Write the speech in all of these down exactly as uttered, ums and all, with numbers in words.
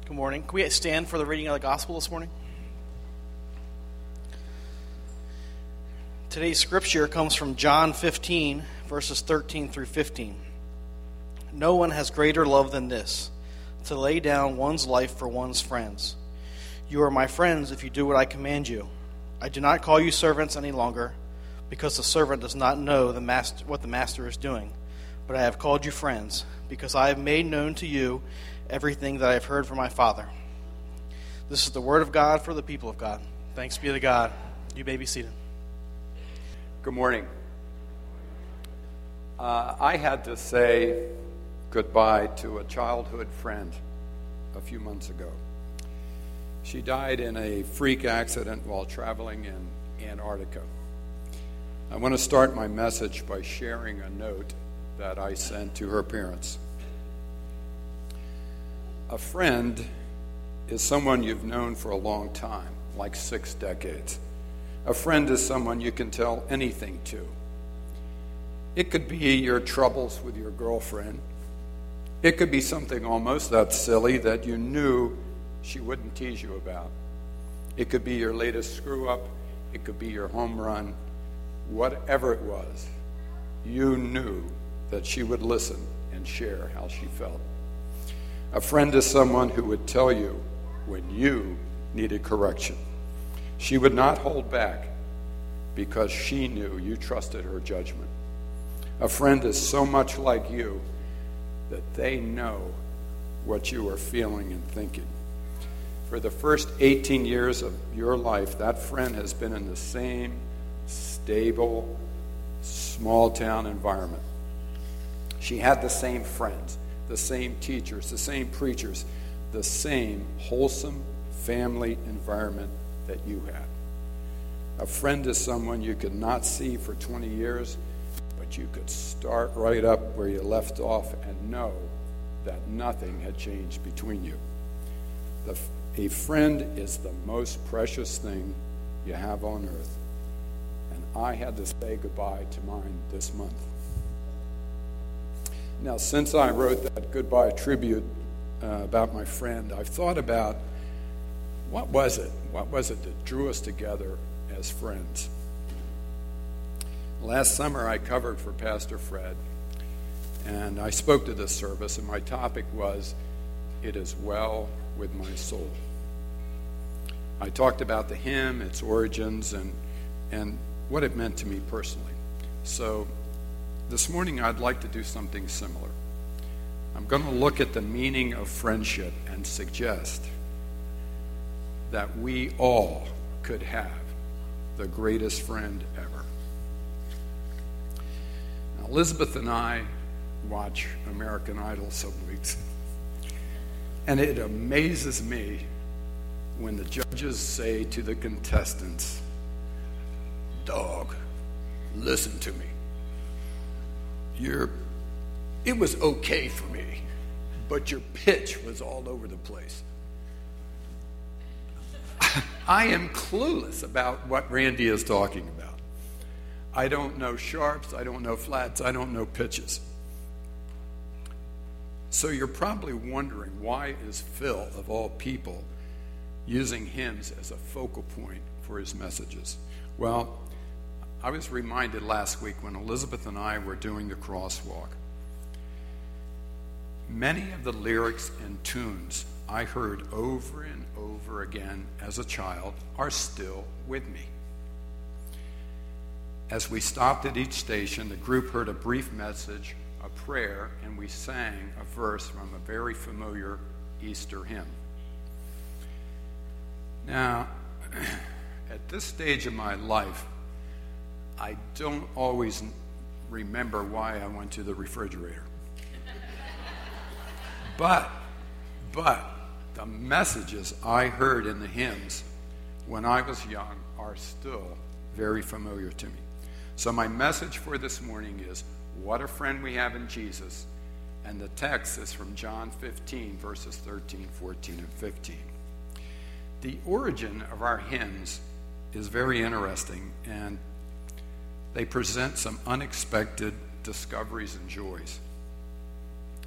Good morning. Can we stand for the reading of the gospel this morning? Today's scripture comes from John fifteen, verses thirteen through fifteen. No one has greater love than this, to lay down one's life for one's friends. You are my friends if you do what I command you. I do not call you servants any longer, because the servant does not know the master, what the master is doing. But I have called you friends, because I have made known to you everything that I have heard from my Father. This is the word of God for the people of God. Thanks be to God. You may be seated. Good morning. Uh, I had to say goodbye to a childhood friend a few months ago. She died in a freak accident while traveling in Antarctica. I want to start my message by sharing a note that I sent to her parents. A friend is someone you've known for a long time, like six decades. A friend is someone you can tell anything to. It could be your troubles with your girlfriend. It could be something almost that silly that you knew she wouldn't tease you about. It could be your latest screw-up. It could be your home run. Whatever it was, you knew that she would listen and share how she felt. A friend is someone who would tell you when you needed correction. She would not hold back because she knew you trusted her judgment. A friend is so much like you that they know what you are feeling and thinking. For the first eighteen years of your life, that friend has been in the same stable, small-town environment. She had the same friends, the same teachers, the same preachers, the same wholesome family environment that you had. A friend is someone you could not see for twenty years, but you could start right up where you left off and know that nothing had changed between you. The, a friend is the most precious thing you have on earth, and I had to say goodbye to mine this month. Now, since I wrote that goodbye tribute uh, about my friend, I've thought about what was it? What was it that drew us together as friends? Last summer, I covered for Pastor Fred, and I spoke to this service, and my topic was, "It is well with my soul." I talked about the hymn, its origins, and and what it meant to me personally. So this morning, I'd like to do something similar. I'm going to look at the meaning of friendship and suggest that we all could have the greatest friend ever. Now, Elizabeth and I watch American Idol some weeks, and it amazes me when the judges say to the contestants, "Dog, listen to me. You're, it was okay for me, but your pitch was all over the place." I am clueless about what Randy is talking about. I don't know sharps, I don't know flats, I don't know pitches. So you're probably wondering, why is Phil, of all people, using hymns as a focal point for his messages? Well, I was reminded last week when Elizabeth and I were doing the crosswalk. Many of the lyrics and tunes I heard over and over again as a child are still with me. As we stopped at each station, the group heard a brief message, a prayer, and we sang a verse from a very familiar Easter hymn. Now, at this stage of my life, I don't always remember why I went to the refrigerator. But, but, the messages I heard in the hymns when I was young are still very familiar to me. So my message for this morning is, what a friend we have in Jesus. And the text is from John fifteen, verses thirteen, fourteen, and fifteen. The origin of our hymns is very interesting, and they present some unexpected discoveries and joys.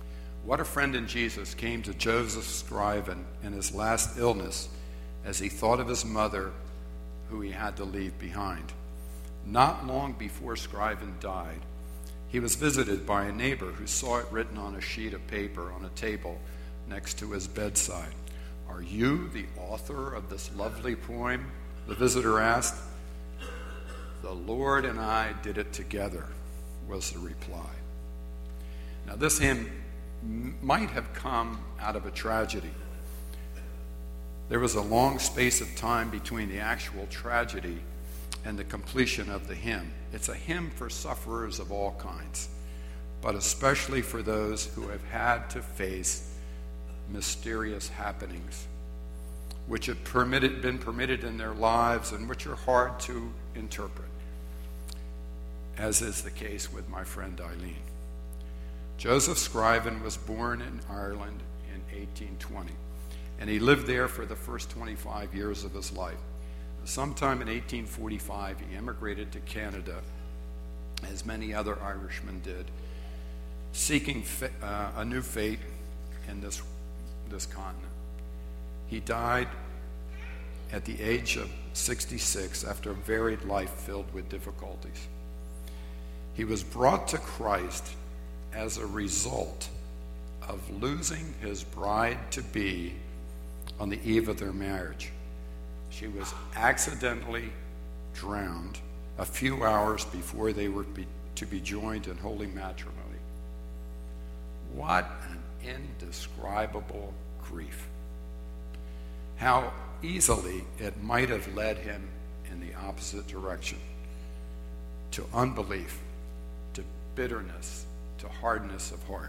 What a friend in Jesus came to Joseph Scriven in his last illness as he thought of his mother, who he had to leave behind. Not long before Scriven died, he was visited by a neighbor who saw it written on a sheet of paper on a table next to his bedside. "Are you the author of this lovely poem?" the visitor asked. "The Lord and I did it together," was the reply. Now, this hymn m- might have come out of a tragedy. There was a long space of time between the actual tragedy and the completion of the hymn. It's a hymn for sufferers of all kinds, but especially for those who have had to face mysterious happenings, which have permitted, been permitted in their lives and which are hard to interpret, as is the case with my friend Eileen. Joseph Scriven was born in Ireland in eighteen twenty, and he lived there for the first twenty-five years of his life. Sometime in eighteen forty-five, he emigrated to Canada, as many other Irishmen did, seeking fa- uh, a new fate in this, this continent. He died at the age of sixty-six after a varied life filled with difficulties. He was brought to Christ as a result of losing his bride-to-be on the eve of their marriage. She was accidentally drowned a few hours before they were be, to be joined in holy matrimony. What an indescribable grief. How easily it might have led him in the opposite direction, to unbelief, to bitterness, to hardness of heart.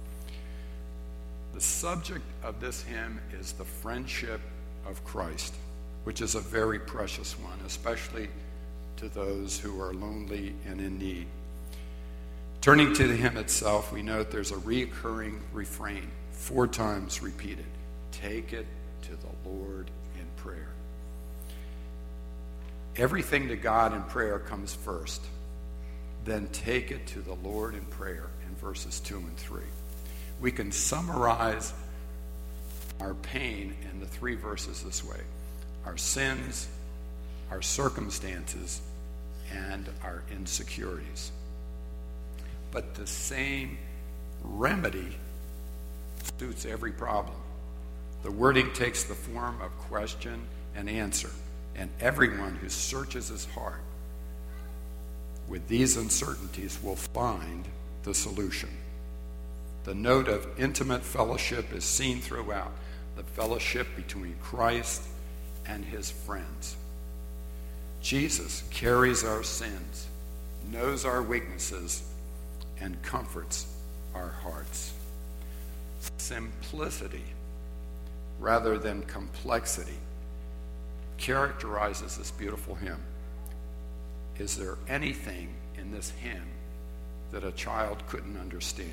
The subject of this hymn is the friendship of Christ, which is a very precious one, especially to those who are lonely and in need. Turning to the hymn itself, we note there's a recurring refrain, four times repeated. Take it to the Lord in prayer. Everything to God in prayer comes first. Then take it to the Lord in prayer in verses two and three. We can summarize our pain in the three verses this way: our sins, our circumstances, and our insecurities. But the same remedy suits every problem. The wording takes the form of question and answer, and everyone who searches his heart with these uncertainties will find the solution. The note of intimate fellowship is seen throughout, the fellowship between Christ and his friends. Jesus carries our sins, knows our weaknesses, and comforts our hearts. Simplicity, rather than complexity, characterizes this beautiful hymn. Is there anything in this hymn that a child couldn't understand?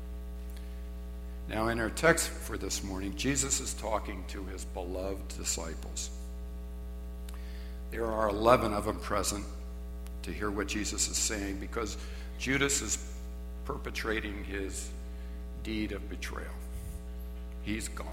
Now, in our text for this morning, Jesus is talking to his beloved disciples. There are eleven of them present to hear what Jesus is saying, because Judas is perpetrating his deed of betrayal. He's gone.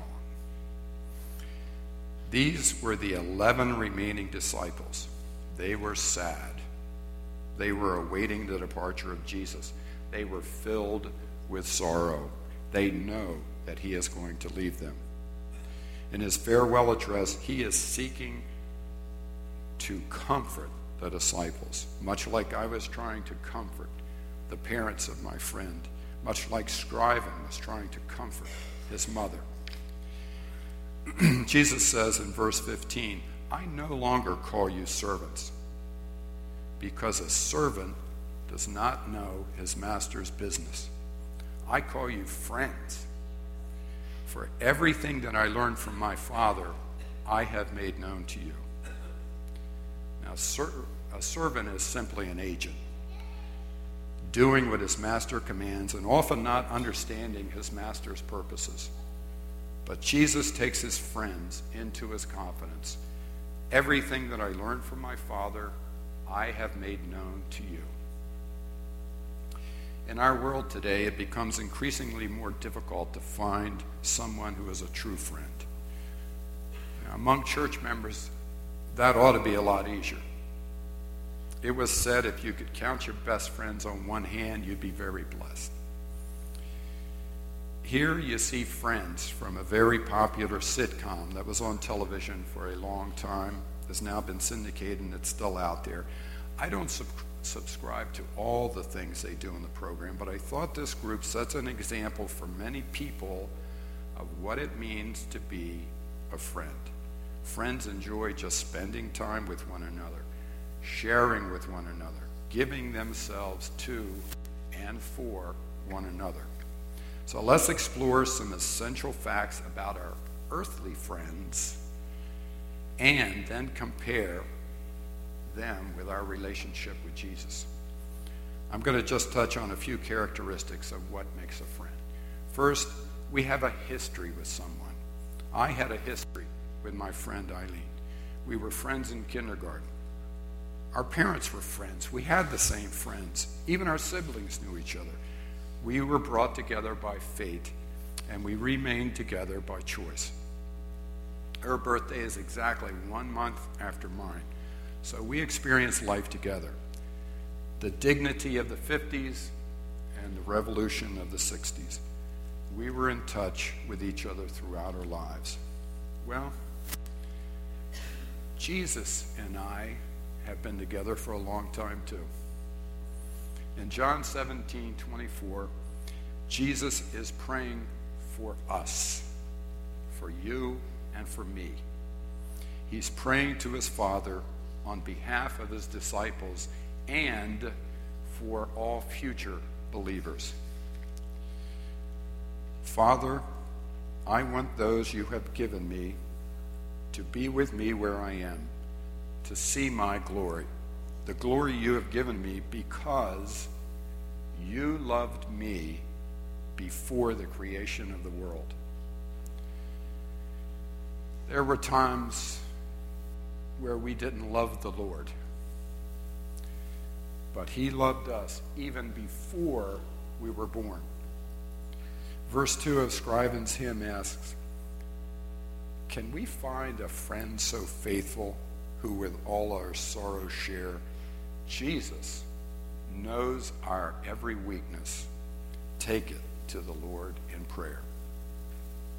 These were the eleven remaining disciples. They were sad. They were awaiting the departure of Jesus. They were filled with sorrow. They know that he is going to leave them. In his farewell address, he is seeking to comfort the disciples, much like I was trying to comfort the parents of my friend, much like Scriven was trying to comfort his mother. Jesus says in verse fifteen, I no longer call you servants, because a servant does not know his master's business. I call you friends, for everything that I learned from my Father, I have made known to you. Now, a servant is simply an agent, doing what his master commands and often not understanding his master's purposes. But Jesus takes his friends into his confidence. Everything that I learned from my Father, I have made known to you. In our world today, it becomes increasingly more difficult to find someone who is a true friend. Now, among church members, that ought to be a lot easier. It was said if you could count your best friends on one hand, you'd be very blessed. Here you see Friends from a very popular sitcom that was on television for a long time, has now been syndicated, and it's still out there. I don't sub- subscribe to all the things they do in the program, but I thought this group sets an example for many people of what it means to be a friend. Friends enjoy just spending time with one another, sharing with one another, giving themselves to and for one another. So let's explore some essential facts about our earthly friends and then compare them with our relationship with Jesus. I'm going to just touch on a few characteristics of what makes a friend. First, we have a history with someone. I had a history with my friend Eileen. We were friends in kindergarten. Our parents were friends. We had the same friends. Even our siblings knew each other. We were brought together by fate, and we remained together by choice. Her birthday is exactly one month after mine, so we experienced life together. The dignity of the fifties and the revolution of the sixties. We were in touch with each other throughout our lives. Well, Jesus and I have been together for a long time too. In John seventeen twenty-four, Jesus is praying for us, for you and for me. He's praying to his Father on behalf of his disciples and for all future believers. Father, I want those you have given me to be with me where I am, to see my glory, the glory you have given me because you loved me before the creation of the world. There were times where we didn't love the Lord, but he loved us even before we were born. Verse two of Scriven's hymn asks, can we find a friend so faithful who with all our sorrows share? Jesus knows our every weakness. Take it to the Lord in prayer.